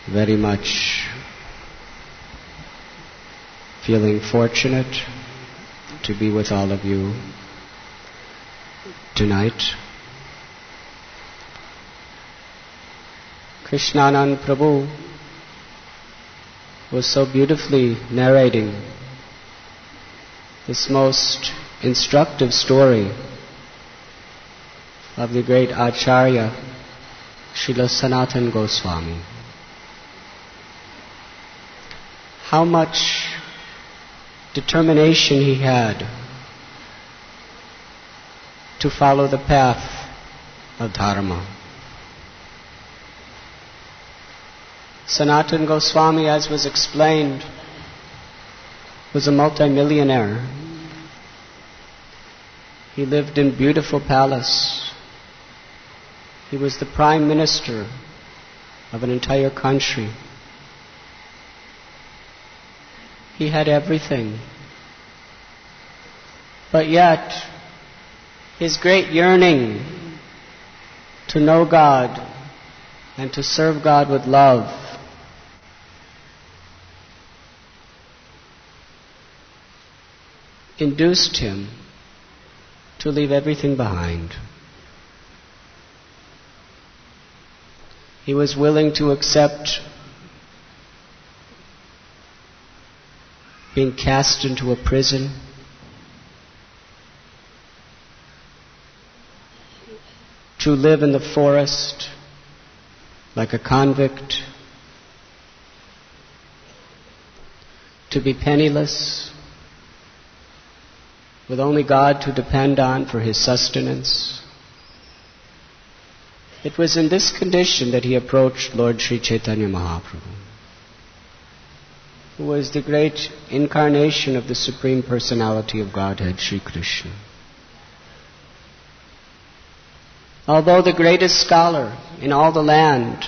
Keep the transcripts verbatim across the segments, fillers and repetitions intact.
very much feeling fortunate to be with all of you tonight. Krishnanand Prabhu was so beautifully narrating this most instructive story of the great Acharya Srila Sanatana Goswami. How much determination he had to follow the path of Dharma. Sanatana Goswami, as was explained, was a multimillionaire. He lived in a beautiful palace. He was the prime minister of an entire country. He had everything. But yet, his great yearning to know God and to serve God with love induced him to leave everything behind. He was willing to accept being cast into a prison, to live in the forest like a convict, to be penniless, with only God to depend on for his sustenance. It was in this condition that he approached Lord Sri Chaitanya Mahaprabhu, who was the great incarnation of the Supreme Personality of Godhead, Sri Krishna. Although the greatest scholar in all the land,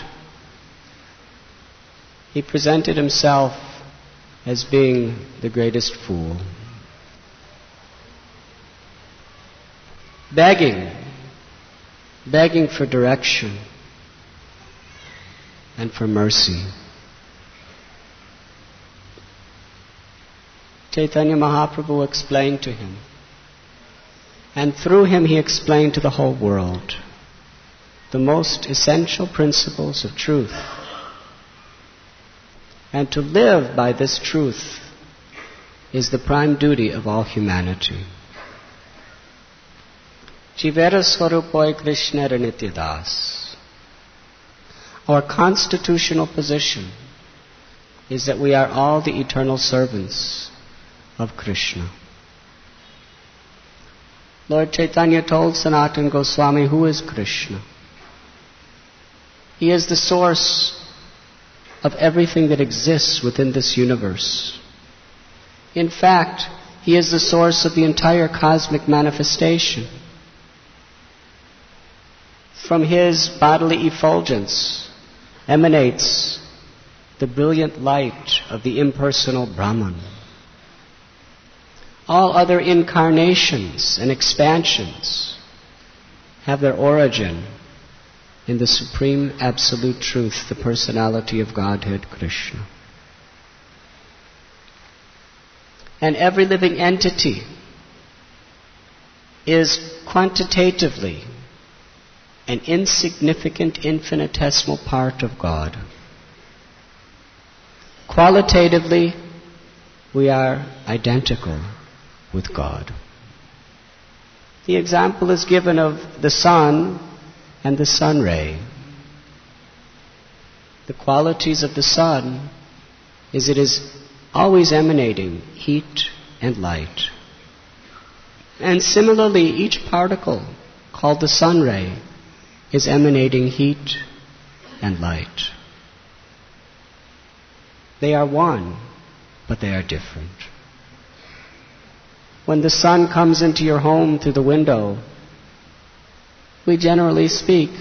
he presented himself as being the greatest fool. Begging, begging for direction and for mercy. Chaitanya Mahaprabhu explained to him, and through him he explained to the whole world the most essential principles of truth. And to live by this truth is the prime duty of all humanity. Jivera Swarupoi Krishna Nityadas. Our constitutional position is that we are all the eternal servants of Krishna. Lord Chaitanya told Sanatana Goswami, who is Krishna? He is the source of everything that exists within this universe. In fact, he is the source of the entire cosmic manifestation. From his bodily effulgence emanates the brilliant light of the impersonal Brahman. All other incarnations and expansions have their origin in the supreme absolute truth, the personality of Godhead, Krishna. And every living entity is quantitatively an insignificant, infinitesimal part of God. Qualitatively, we are identical with God. The example is given of the sun and the sun ray. The qualities of the sun is it is always emanating heat and light. And similarly, each particle called the sun ray is emanating heat and light. They are one, but they are different. When the sun comes into your home through the window, we generally speak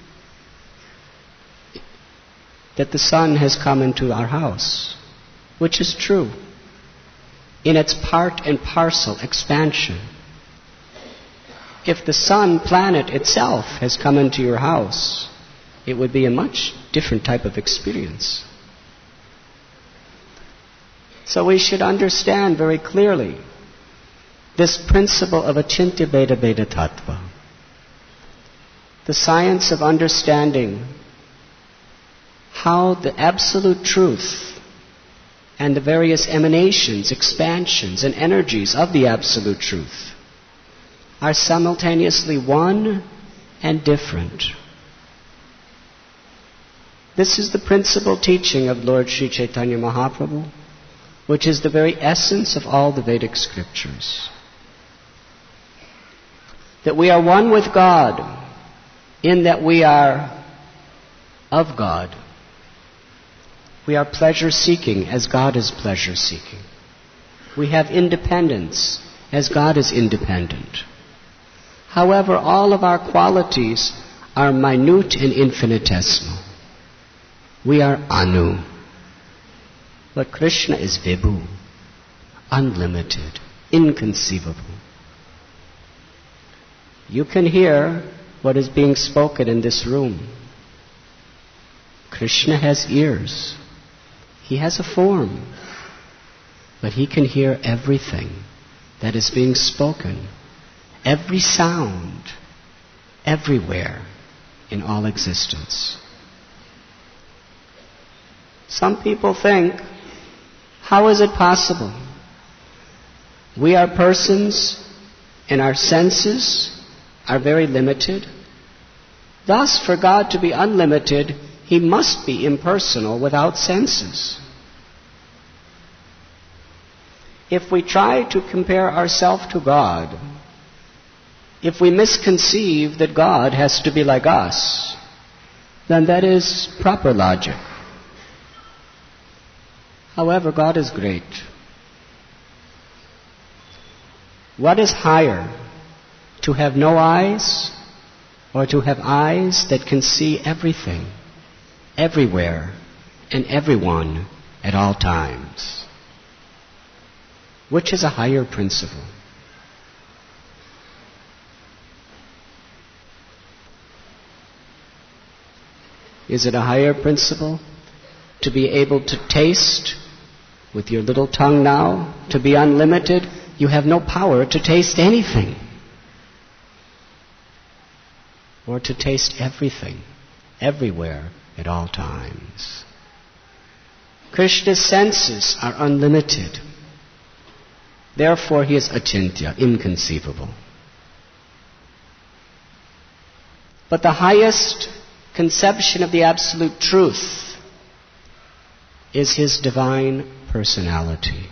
that the sun has come into our house, which is true in its part and parcel expansion. If the sun planet itself has come into your house, it would be a much different type of experience. So we should understand very clearly this principle of Achintya Bheda Bheda Tattva. The science of understanding how the absolute truth and the various emanations, expansions, and energies of the absolute truth are simultaneously one and different. This is the principal teaching of Lord Sri Chaitanya Mahaprabhu, which is the very essence of all the Vedic scriptures. That we are one with God in that we are of God. We are pleasure-seeking as God is pleasure-seeking. We have independence as God is independent. However, all of our qualities are minute and infinitesimal. We are Anu. But Krishna is Vibhu, unlimited, inconceivable. You can hear what is being spoken in this room. Krishna has ears. He has a form. But he can hear everything that is being spoken. Every sound, everywhere in all existence. Some people think, how is it possible? We are persons and our senses are very limited. Thus, for God to be unlimited, He must be impersonal without senses. If we try to compare ourselves to God, if we misconceive that God has to be like us, then that is proper logic. However, God is great. What is higher, to have no eyes or to have eyes that can see everything, everywhere, and everyone at all times? Which is a higher principle? Is it a higher principle to be able to taste with your little tongue now, to be unlimited? You have no power to taste anything. Or to taste everything, everywhere, at all times. Krishna's senses are unlimited. Therefore, he is achintya, inconceivable. But the highest conception of the absolute truth is his divine personality.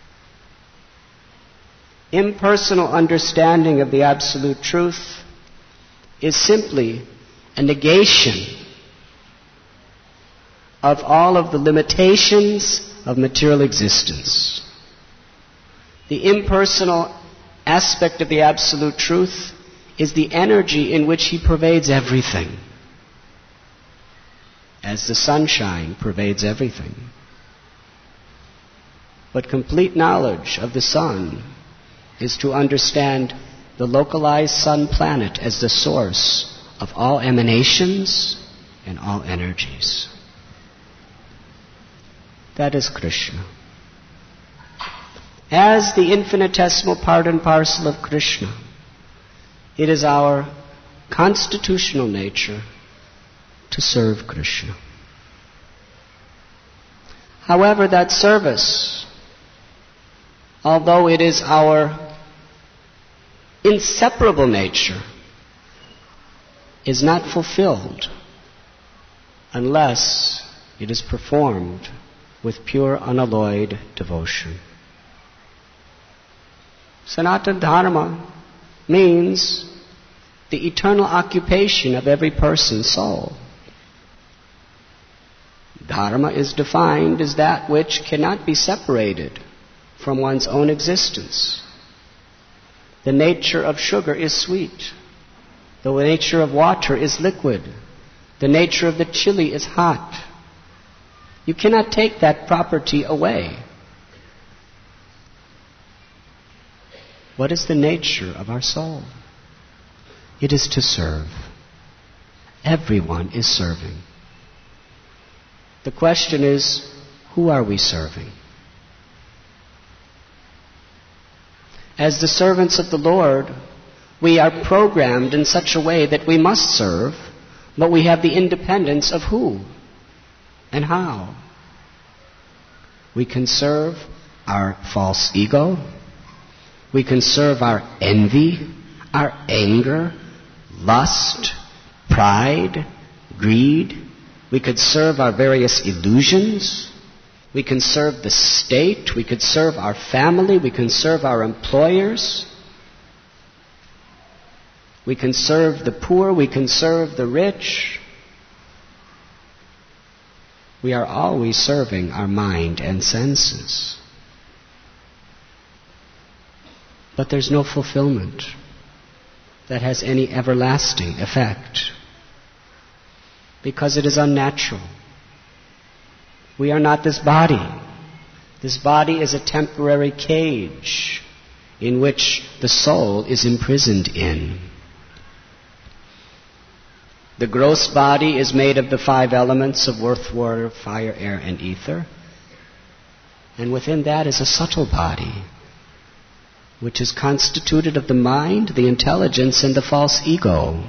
Impersonal understanding of the absolute truth is simply a negation of all of the limitations of material existence. The impersonal aspect of the absolute truth is the energy in which he pervades everything, as the sunshine pervades everything. But complete knowledge of the sun is to understand the localized sun planet as the source of all emanations and all energies. That is Krishna. As the infinitesimal part and parcel of Krishna, it is our constitutional nature to serve Krishna. However, that service, although it is our inseparable nature, is not fulfilled unless it is performed with pure unalloyed devotion. Sanatana Dharma means the eternal occupation of every person's soul. Dharma is defined as that which cannot be separated from one's own existence. The nature of sugar is sweet. The nature of water is liquid. The nature of the chili is hot. You cannot take that property away. What is the nature of our soul? It is to serve. Everyone is serving. The question is, who are we serving? As the servants of the Lord, we are programmed in such a way that we must serve, but we have the independence of who and how. We can serve our false ego. We can serve our envy, our anger, lust, pride, greed. We could serve our various illusions. We can serve the state. We could serve our family. We can serve our employers. We can serve the poor. We can serve the rich. We are always serving our mind and senses. But there's no fulfillment that has any everlasting effect, because it is unnatural. We are not this body. This body is a temporary cage in which the soul is imprisoned in. The gross body is made of the five elements of earth, water, fire, air, and ether. And within that is a subtle body, which is constituted of the mind, the intelligence, and the false ego.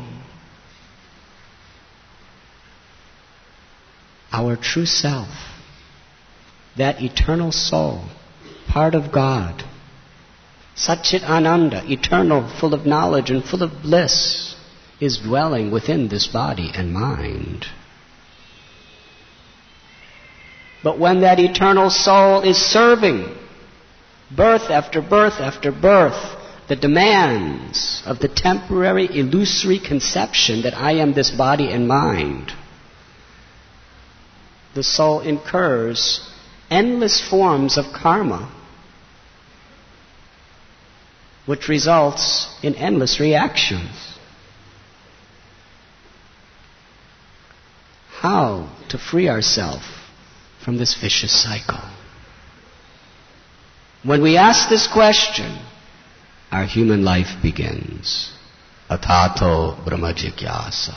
Our true self, that eternal soul, part of God, Satchit Ananda, eternal, full of knowledge and full of bliss, is dwelling within this body and mind. But when that eternal soul is serving birth after birth after birth, the demands of the temporary illusory conception that I am this body and mind, the soul incurs endless forms of karma, which results in endless reactions. How to free ourselves from this vicious cycle? When we ask this question, our human life begins. Atato Brahma Jigyasa.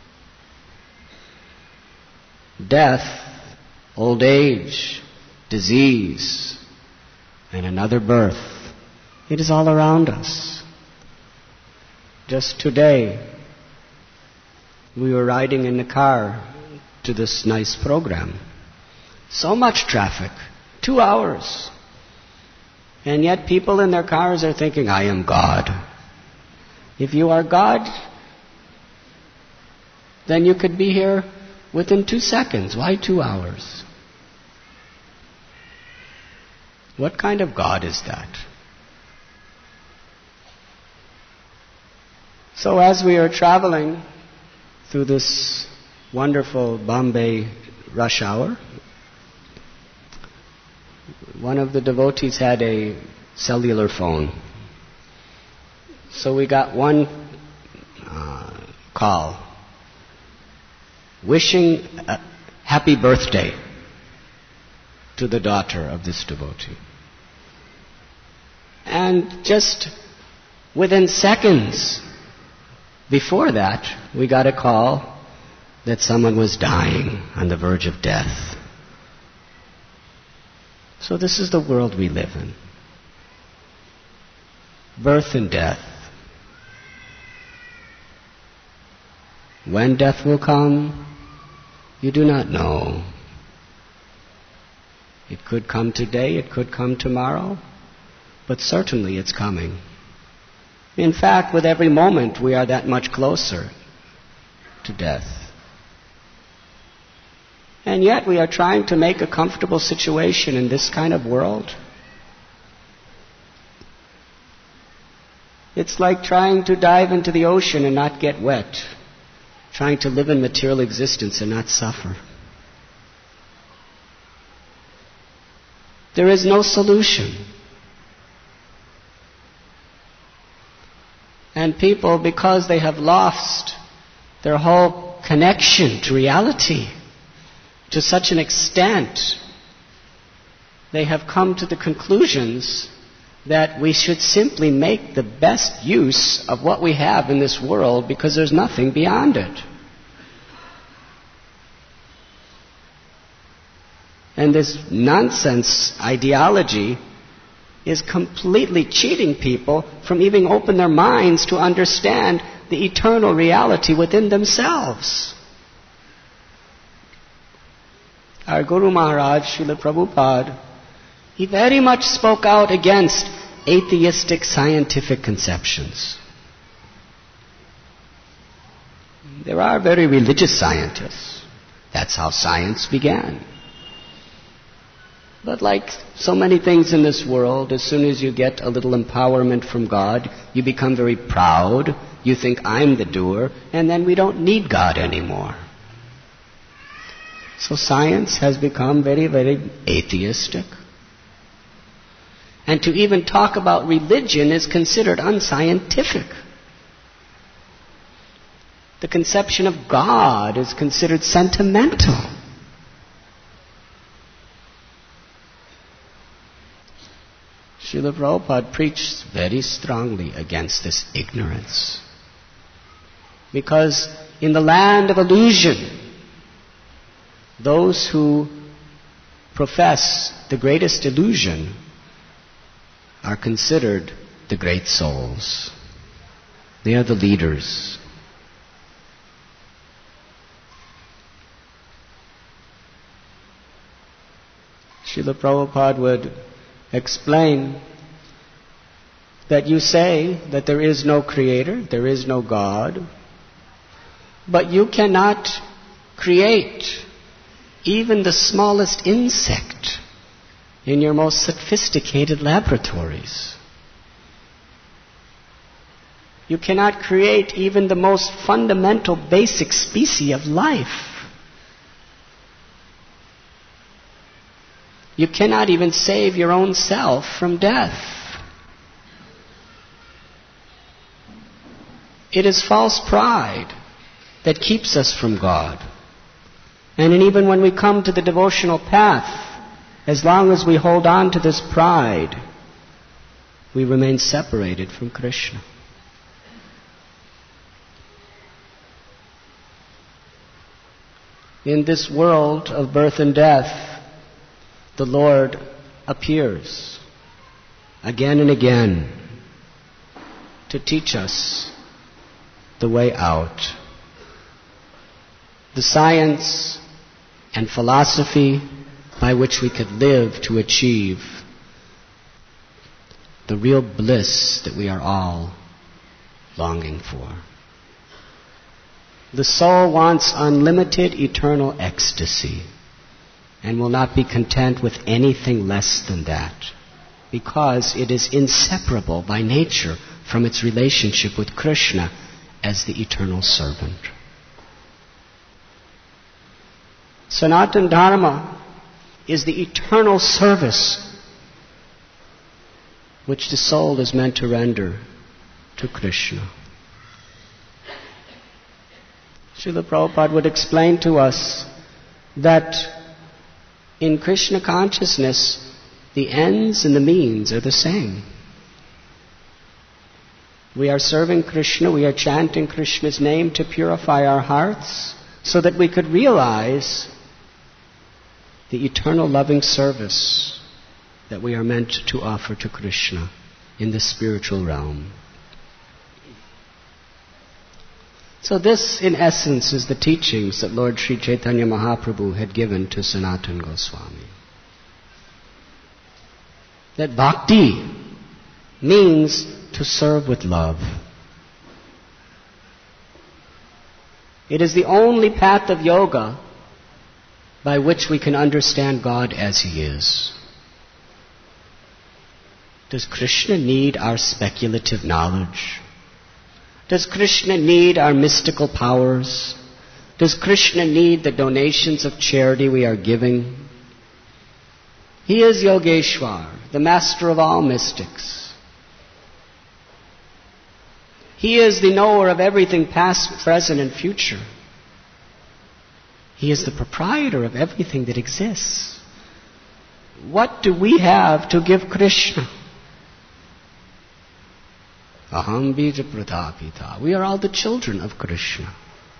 Death, old age, disease, and another birth. It is all around us. Just today, we were riding in the car to this nice program. So much traffic. Two hours. And yet people in their cars are thinking, I am God. If you are God, then you could be here within two seconds. Why two hours? What kind of God is that? So as we are traveling through this wonderful Bombay rush hour, one of the devotees had a cellular phone. So we got one uh, call wishing a happy birthday to the daughter of this devotee. And just within seconds before that, we got a call that someone was dying on the verge of death. So this is the world we live in. Birth and death. When death will come, you do not know. It could come today, it could come tomorrow, but certainly it's coming. In fact, with every moment, we are that much closer to death. And yet we are trying to make a comfortable situation in this kind of world. It's like trying to dive into the ocean and not get wet. Trying to live in material existence and not suffer. There is no solution. And people, because they have lost their whole connection to reality, to such an extent, they have come to the conclusions that we should simply make the best use of what we have in this world because there's nothing beyond it. And this nonsense ideology is completely cheating people from even open their minds to understand the eternal reality within themselves. Our Guru Maharaj, Srila Prabhupada, he very much spoke out against atheistic scientific conceptions. There are very religious scientists. That's how science began. But like so many things in this world, as soon as you get a little empowerment from God, you become very proud. You think, I'm the doer, and then we don't need God anymore. So science has become very, very atheistic. And to even talk about religion is considered unscientific. The conception of God is considered sentimental. Srila Prabhupada preached very strongly against this ignorance. Because in the land of illusion, those who profess the greatest illusion are considered the great souls. They are the leaders. Srila Prabhupada would explain that you say that there is no creator, there is no God, but you cannot create even the smallest insect in your most sophisticated laboratories. You cannot create even the most fundamental basic species of life. You cannot even save your own self from death. It is false pride that keeps us from God. And even when we come to the devotional path, as long as we hold on to this pride, we remain separated from Krishna. In this world of birth and death, the Lord appears again and again to teach us the way out. The science and philosophy by which we could live to achieve the real bliss that we are all longing for. The soul wants unlimited eternal ecstasy and will not be content with anything less than that, because it is inseparable by nature from its relationship with Krishna as the eternal servant. Sanatana Dharma is the eternal service which the soul is meant to render to Krishna. Srila Prabhupada would explain to us that in Krishna consciousness, the ends and the means are the same. We are serving Krishna, we are chanting Krishna's name to purify our hearts so that we could realize the eternal loving service that we are meant to offer to Krishna in the spiritual realm. So this, in essence, is the teachings that Lord Sri Chaitanya Mahaprabhu had given to Sanatana Goswami. That bhakti means to serve with love. It is the only path of yoga by which we can understand God as He is. Does Krishna need our speculative knowledge? Does Krishna need our mystical powers? Does Krishna need the donations of charity we are giving? He is Yogeshwar, the master of all mystics. He is the knower of everything past, present, and future. He is the proprietor of everything that exists. What do we have to give Krishna? Aham bija pratapita. We are all the children of Krishna.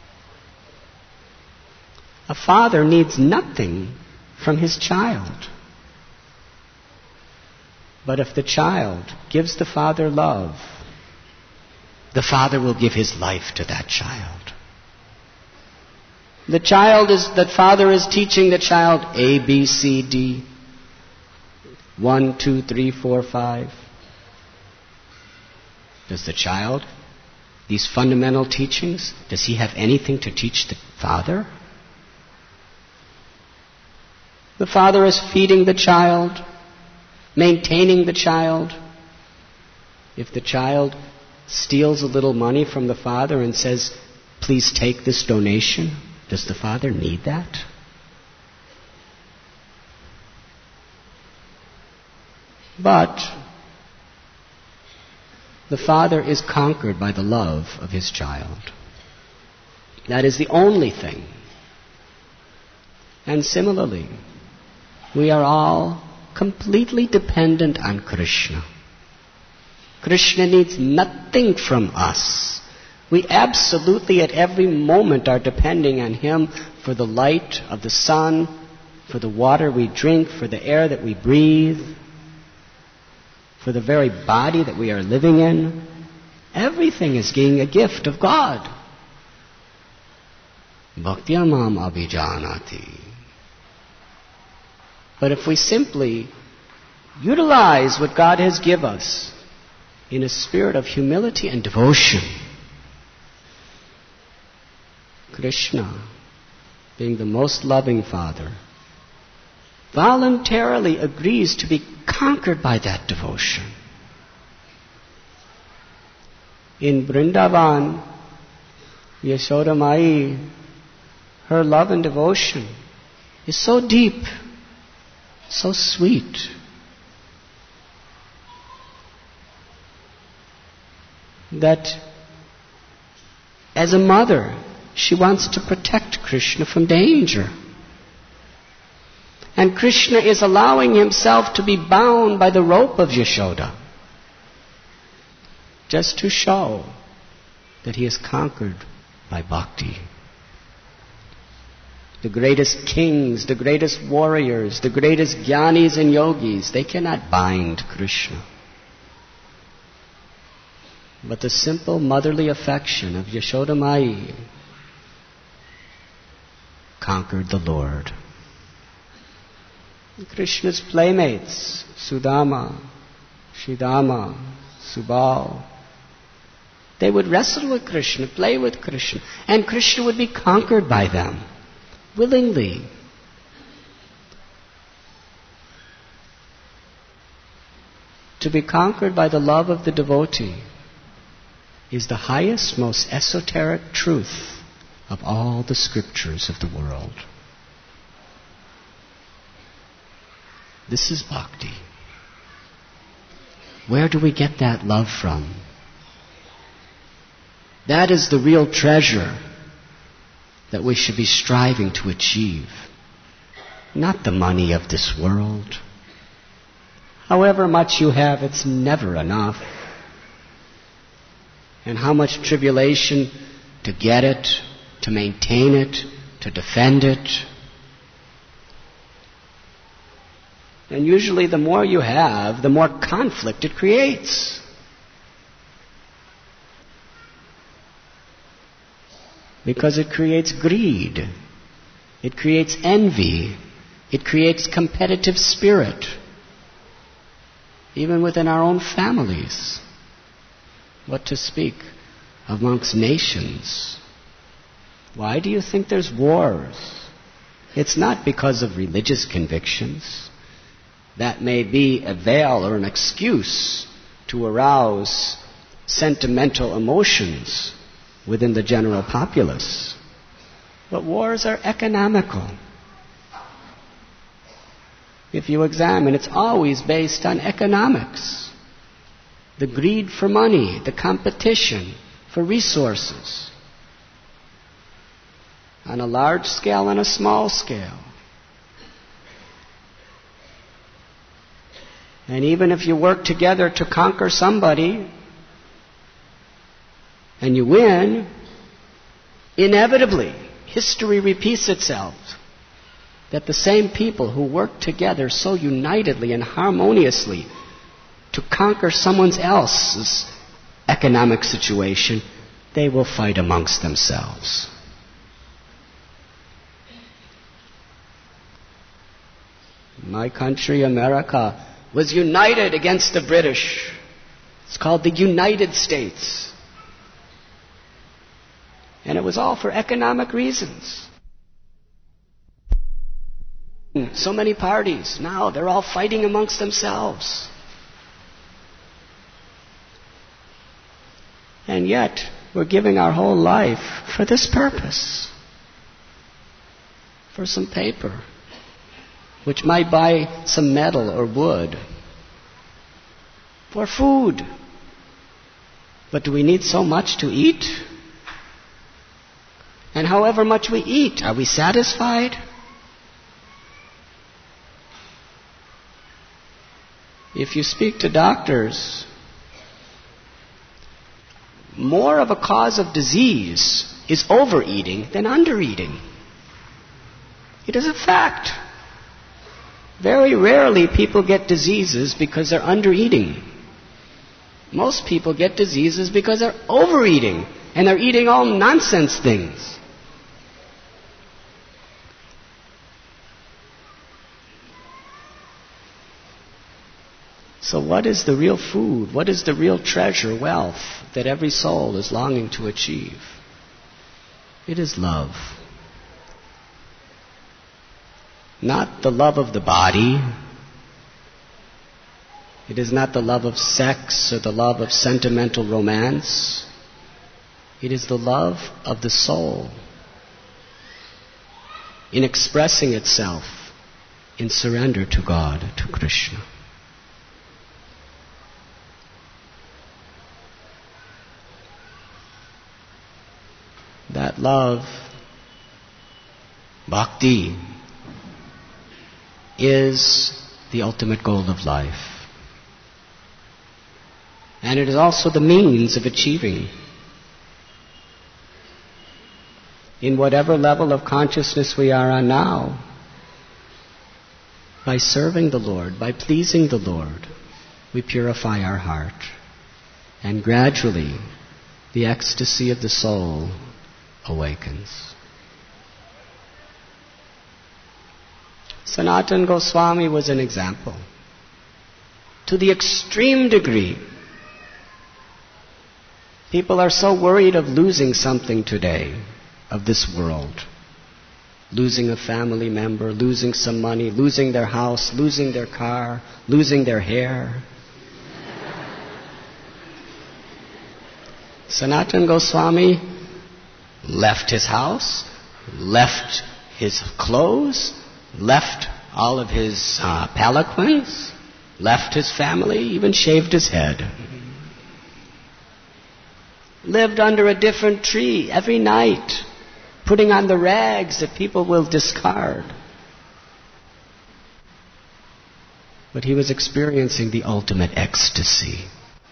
A father needs nothing from his child. But if the child gives the father love, the father will give his life to that child. The child is, the father is teaching the child A, B, C, D. One, two, three, four, five. Does the child, these fundamental teachings, does he have anything to teach the father? The father is feeding the child, maintaining the child. If the child steals a little money from the father and says, please take this donation, does the father need that? But the father is conquered by the love of his child. That is the only thing. And similarly, we are all completely dependent on Krishna. Krishna needs nothing from us. We absolutely at every moment are depending on him for the light of the sun, for the water we drink, for the air that we breathe, for the very body that we are living in. Everything is being a gift of God. Bhaktya mam abhijanati. But if we simply utilize what God has given us in a spirit of humility and devotion, Krishna, being the most loving Father, voluntarily agrees to be conquered by that devotion. In Vrindavan, Yashoda Mai, her love and devotion is so deep, so sweet. That as a mother, she wants to protect Krishna from danger. And Krishna is allowing himself to be bound by the rope of Yashoda, just to show that he is conquered by bhakti. The greatest kings, the greatest warriors, the greatest jnanis and yogis, they cannot bind Krishna. But the simple motherly affection of Yashoda Mai conquered the Lord. Krishna's playmates, Sudama, Shridama, Subal, they would wrestle with Krishna, play with Krishna, and Krishna would be conquered by them, willingly. To be conquered by the love of the devotee is the highest, most esoteric truth of all the scriptures of the world. This is bhakti. Where do we get that love from? That is the real treasure that we should be striving to achieve. Not the money of this world. However much you have, it's never enough. And how much tribulation to get it, to maintain it, to defend it. And usually the more you have, the more conflict it creates. Because it creates greed. It creates envy. It creates competitive spirit. Even within our own families. What to speak amongst nations? Why do you think there's wars? It's not because of religious convictions. That may be a veil or an excuse to arouse sentimental emotions within the general populace. But wars are economical. If you examine, it's always based on economics. The greed for money, the competition for resources. On a large scale and a small scale. And even if you work together to conquer somebody, and you win, inevitably, history repeats itself. That the same people who work together so unitedly and harmoniously to conquer someone else's economic situation, they will fight amongst themselves. My country, America, was united against the British. It's called the United States. And it was all for economic reasons. So many parties, now they're all fighting amongst themselves. And yet, we're giving our whole life for this purpose. For some paper, which might buy some metal or wood. For food. But do we need so much to eat? And however much we eat, are we satisfied? If you speak to doctors, more of a cause of disease is overeating than undereating. It is a fact. Very rarely people get diseases because they're undereating. Most people get diseases because they're overeating, and they're eating all nonsense things. So what is the real food? What is the real treasure, wealth, that every soul is longing to achieve? It is love. Not the love of the body. It is not the love of sex or the love of sentimental romance. It is the love of the soul in expressing itself in surrender to God, to Krishna. That love, bhakti, is the ultimate goal of life. And it is also the means of achieving. In whatever level of consciousness we are on now, by serving the Lord, by pleasing the Lord, we purify our heart. And gradually, the ecstasy of the soul awakens. Sanatana Goswami was an example. To the extreme degree, people are so worried of losing something today, of this world. Losing a family member, losing some money, losing their house, losing their car, losing their hair. Sanatana Goswami left his house, left his clothes, left all of his uh, palanquins, left his family, even shaved his head. Lived under a different tree every night, putting on the rags that people will discard. But he was experiencing the ultimate ecstasy.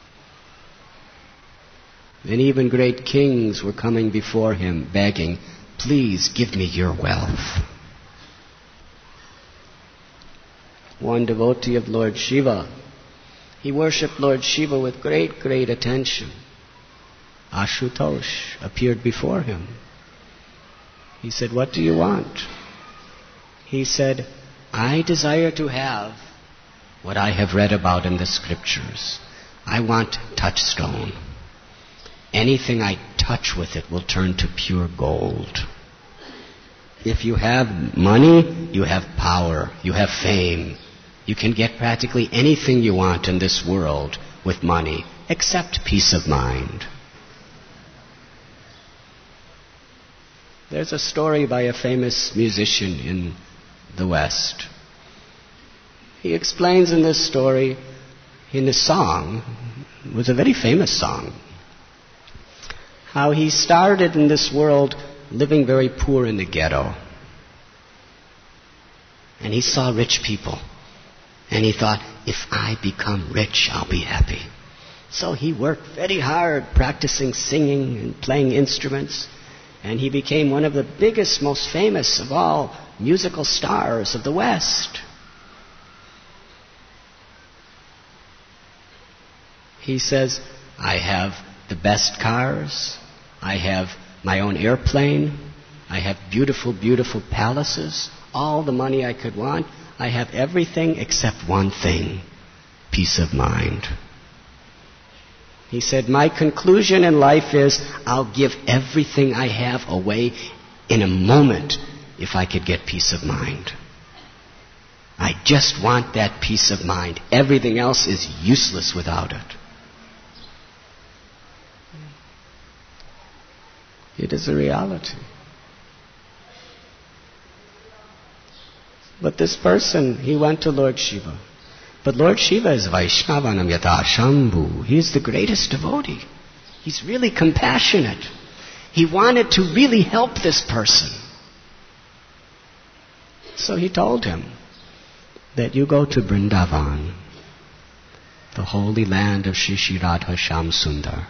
And even great kings were coming before him begging, please give me your wealth. One devotee of Lord Shiva, he worshipped Lord Shiva with great, great attention. Ashutosh appeared before him. He said, what do you want? He said, I desire to have what I have read about in the scriptures. I want touchstone. Anything I touch with it will turn to pure gold. If you have money, you have power, you have fame. You can get practically anything you want in this world with money, except peace of mind. There's a story by a famous musician in the West. He explains in this story, in a song, it was a very famous song, how he started in this world living very poor in the ghetto. And he saw rich people. And he thought, if I become rich, I'll be happy. So he worked very hard practicing singing and playing instruments. And he became one of the biggest, most famous of all musical stars of the West. He says, I have the best cars. I have my own airplane. I have beautiful, beautiful palaces. All the money I could want. I have everything except one thing. Peace of mind. He said, my conclusion in life is I'll give everything I have away in a moment if I could get peace of mind. I just want that peace of mind. Everything else is useless without it. It is a reality. But this person, he went to Lord Shiva. But Lord Shiva is Vaishnavanam Yata Shambhu. He is the greatest devotee. He's really compassionate. He wanted to really help this person. So he told him that you go to Vrindavan, the holy land of Shri Shri Radha Shyam Sundar.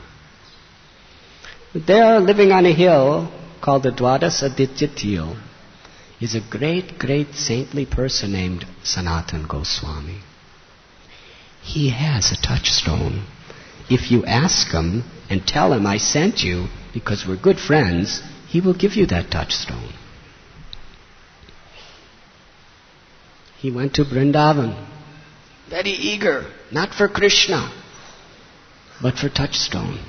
There, living on a hill called the Dwadas Aditya, is a great, great saintly person named Sanatan Goswami. He has a touchstone. If you ask him and tell him I sent you because we're good friends, he will give you that touchstone. He went to Vrindavan, very eager, not for Krishna, but for touchstone.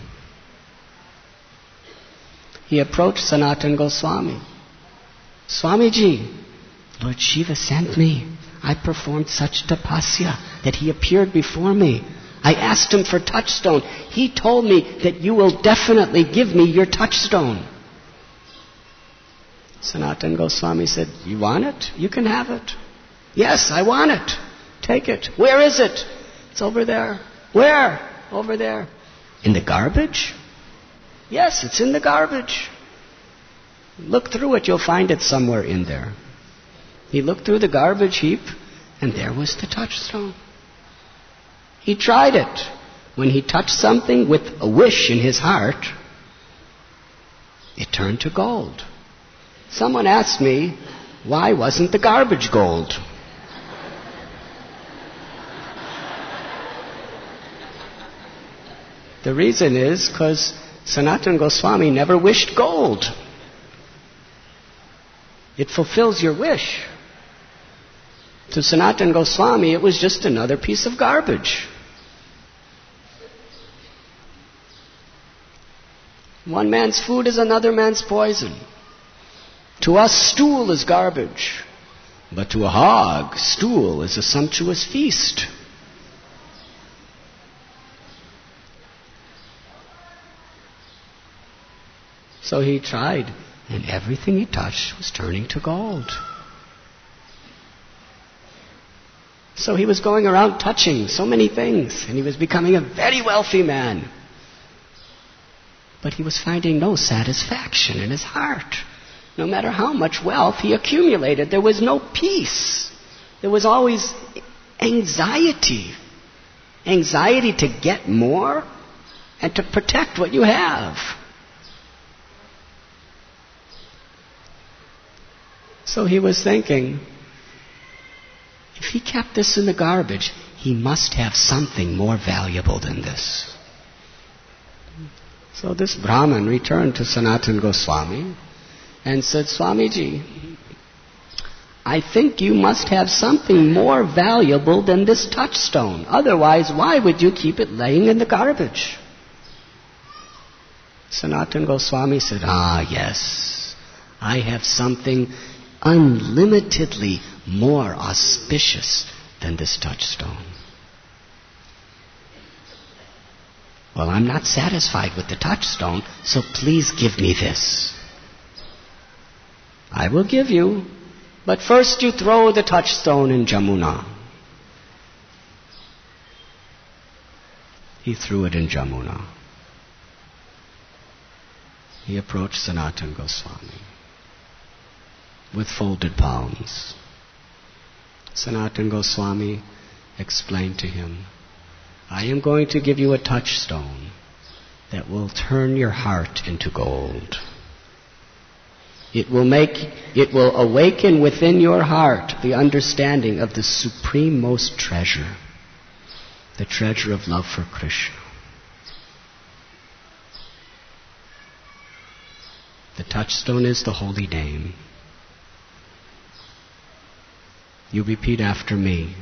He approached Sanatan Goswami. Swamiji, Lord Shiva sent me. I performed such tapasya that he appeared before me. I asked him for touchstone. He told me that you will definitely give me your touchstone. Sanatan Goswami said, you want it? You can have it. Yes, I want it. Take it. Where is it? It's over there. Where? Over there. In the garbage? Yes, it's in the garbage. Look through it, you'll find it somewhere in there. He looked through the garbage heap, and there was the touchstone. He tried it. When he touched something with a wish in his heart, it turned to gold. Someone asked me, why wasn't the garbage gold? The reason is because Sanatan Goswami never wished gold. It fulfills your wish. To Sanatan Goswami, it was just another piece of garbage. One man's food is another man's poison. To us, stool is garbage. But to a hog, stool is a sumptuous feast. So he tried, and everything he touched was turning to gold. So he was going around touching so many things, and he was becoming a very wealthy man. But he was finding no satisfaction in his heart. No matter how much wealth he accumulated, there was no peace. There was always anxiety. Anxiety to get more and to protect what you have. So he was thinking, if he kept this in the garbage, he must have something more valuable than this. So this Brahmin returned to Sanatan Goswami and said, Swamiji, I think you must have something more valuable than this touchstone. Otherwise, why would you keep it laying in the garbage? Sanatan Goswami said, ah, yes, I have something unlimitedly more auspicious than this touchstone. Well, I'm not satisfied with the touchstone, so please give me this. I will give you, but first you throw the touchstone in Jamuna. He threw it in Jamuna. He approached Sanatan Goswami with folded palms. Sanatan Goswami explained to him, I am going to give you a touchstone that will turn your heart into gold. It will make, it will awaken within your heart the understanding of the supreme most treasure, the treasure of love for Krishna. The touchstone is the holy name. You repeat after me.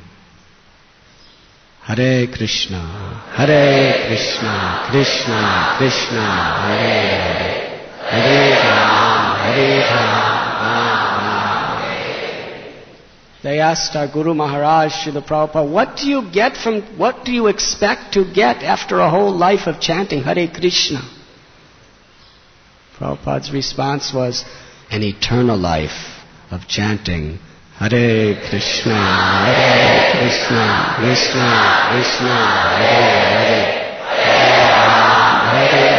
Hare Krishna, Hare Krishna, Krishna Krishna, Hare Hare, Hare Rama, Hare Rama. They asked our Guru Maharaj, Srila Prabhupada, what do you get from, what do you expect to get after a whole life of chanting Hare Krishna? Prabhupada's response was, an eternal life of chanting Hare Krishna, Hare Krishna, Krishna Krishna, Hare Hare, Hare Rama, Hare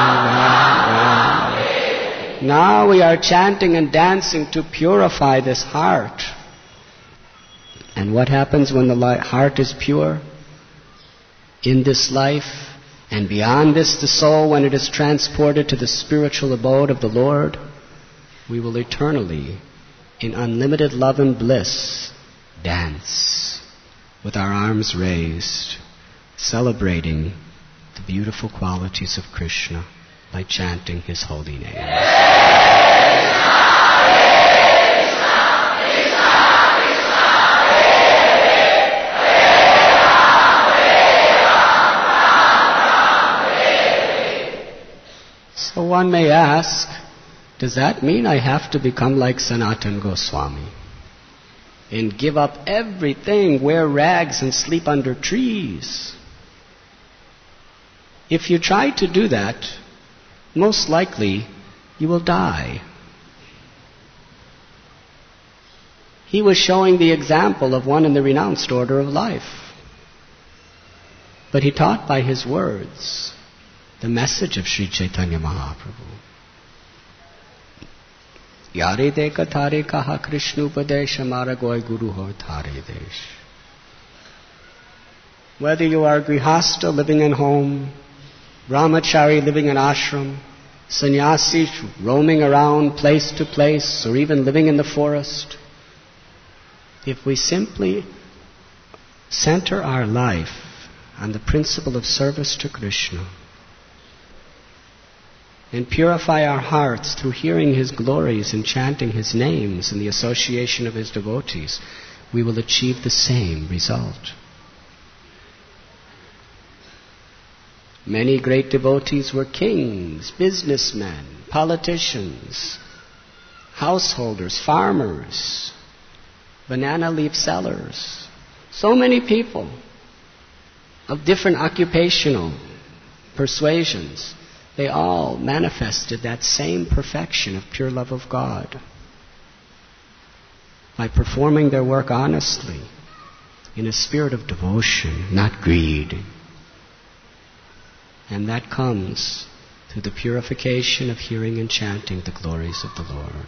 Rama. Now we are chanting and dancing to purify this heart. And what happens when the li- heart is pure? In this life, and beyond this, the soul, when it is transported to the spiritual abode of the Lord, we will eternally, in unlimited love and bliss, dance with our arms raised, celebrating the beautiful qualities of Krishna by chanting His holy name. So one may ask, does that mean I have to become like Sanatana Goswami and give up everything, wear rags and sleep under trees? If you try to do that, most likely you will die. He was showing the example of one in the renounced order of life. But he taught by his words the message of Sri Chaitanya Mahaprabhu. Yare de kathare kaha Krishna upadesha mara goy guru ho thare desh. Whether you are grihastha living in home, brahmachari living in ashram, sannyasi roaming around place to place, or even living in the forest, if we simply center our life on the principle of service to Krishna, and purify our hearts through hearing His glories and chanting His names in the association of His devotees, we will achieve the same result. Many great devotees were kings, businessmen, politicians, householders, farmers, banana leaf sellers. So many people of different occupational persuasions. They all manifested that same perfection of pure love of God by performing their work honestly, in a spirit of devotion, not greed. And that comes through the purification of hearing and chanting the glories of the Lord.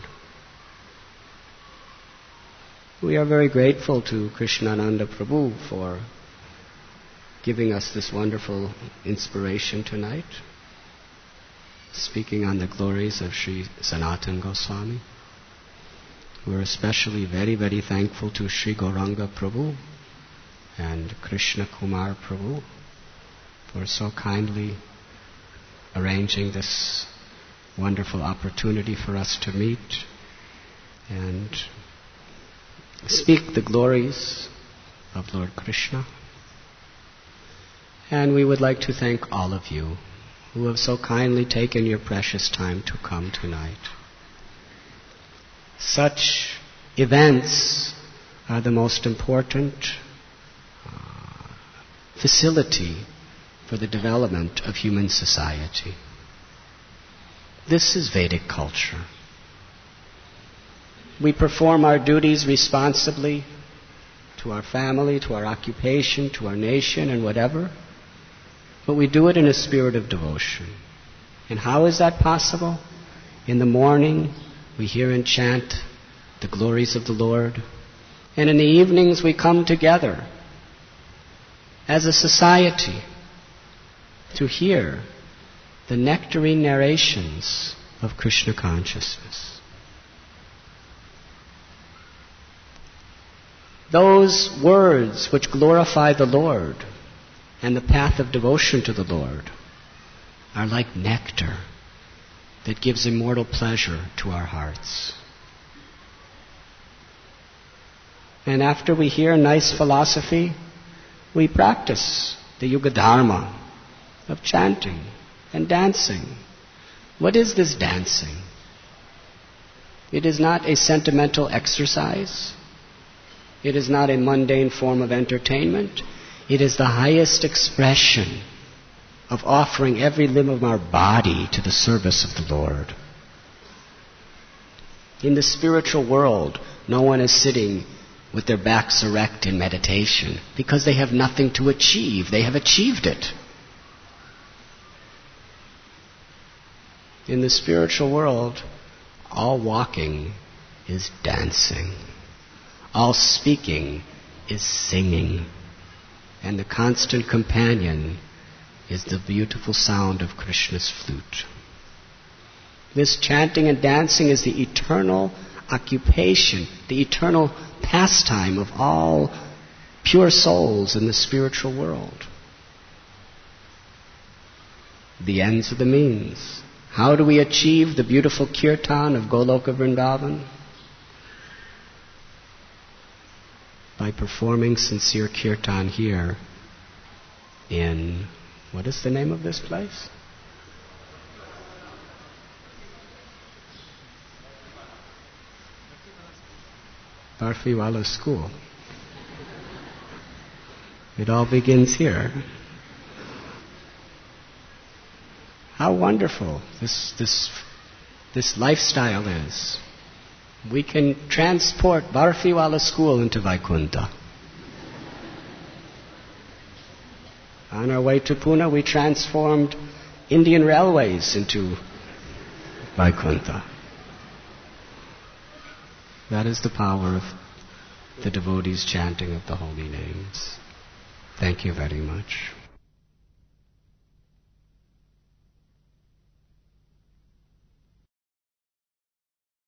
We are very grateful to Krishnananda Prabhu for giving us this wonderful inspiration tonight, speaking on the glories of Sri Sanatana Goswami. We're especially very, very thankful to Sri Gauranga Prabhu and Krishna Kumar Prabhu for so kindly arranging this wonderful opportunity for us to meet and speak the glories of Lord Krishna. And we would like to thank all of you who have so kindly taken your precious time to come tonight. Such events are the most important uh, facility for the development of human society. This is Vedic culture. We perform our duties responsibly to our family, to our occupation, to our nation, and whatever. But we do it in a spirit of devotion. And how is that possible? In the morning, we hear and chant the glories of the Lord. And in the evenings, we come together as a society to hear the nectarine narrations of Krishna consciousness. Those words which glorify the Lord and the path of devotion to the Lord are like nectar that gives immortal pleasure to our hearts. And after we hear nice philosophy, we practice the Yuga Dharma of chanting and dancing. What is this dancing? It is not a sentimental exercise. It is not a mundane form of entertainment. It is the highest expression of offering every limb of our body to the service of the Lord. In the spiritual world, no one is sitting with their backs erect in meditation because they have nothing to achieve. They have achieved it. In the spiritual world, all walking is dancing. All speaking is singing. And the constant companion is the beautiful sound of Krishna's flute. This chanting and dancing is the eternal occupation, the eternal pastime of all pure souls in the spiritual world. The ends of the means. How do we achieve the beautiful kirtan of Goloka Vrindavan? By performing sincere kirtan here in, what is the name of this place? Barfiwala School. It all begins here. How wonderful this this this lifestyle is. We can transport Barfiwala School into Vaikuntha. On our way to Pune, we transformed Indian Railways into Vaikuntha. That is the power of the devotees' chanting of the holy names. Thank you very much.